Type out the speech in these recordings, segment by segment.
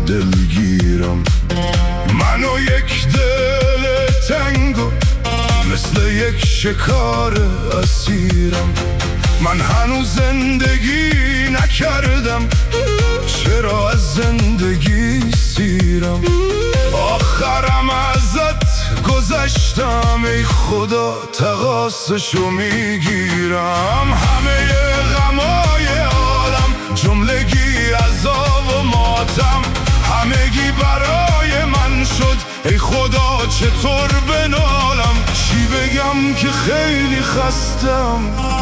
دلگیرم. من و یک دل تنگو مثل یک شکار اسیرم. من هنوز زندگی نکردم، چرا از زندگی سیرم؟ آخرم ازت گذشتم، ای خدا تقاصشو میگیرم. همه غمای عالم جملگی عذاب و ماتم، همگی برای من شد، ای خدا چطور بنالم؟ چی بگم که خیلی خستم؟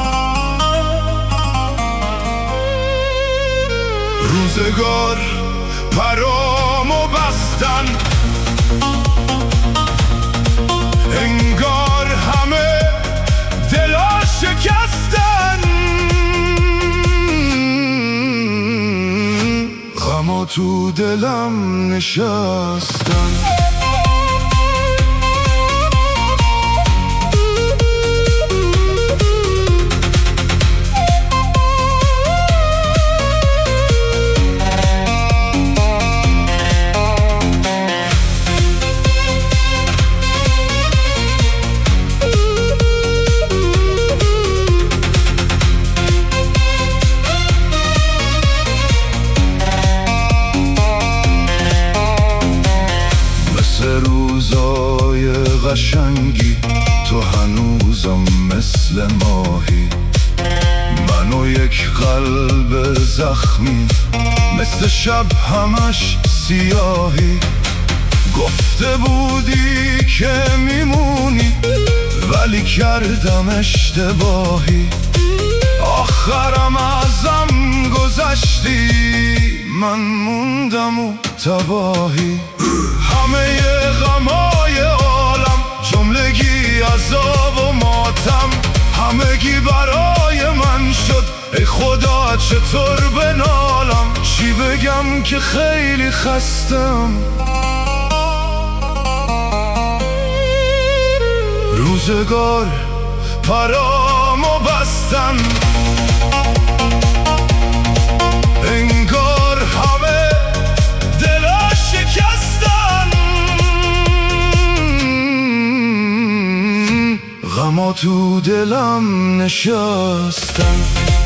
روزگار پرامو بستن، انگار همه دلا شکستن. غما تو دلم نشستن. روزای قشنگی تو هنوزم مثل ماهی، من و یک قلب زخمی مثل شب همش سیاهی. گفته بودی که میمونی ولی کردم اشتباهی. آخرم ازم گذشتی، من موندم و تباهی. همه غمای عالم جملگی عذاب و ماتم، همگی برای من شد، ای خدا چطور بنالم؟ چی بگم که خیلی خستم؟ روزگار پرامو بستن، انگار همه دلا شکستن. غما تو دلم نشستن.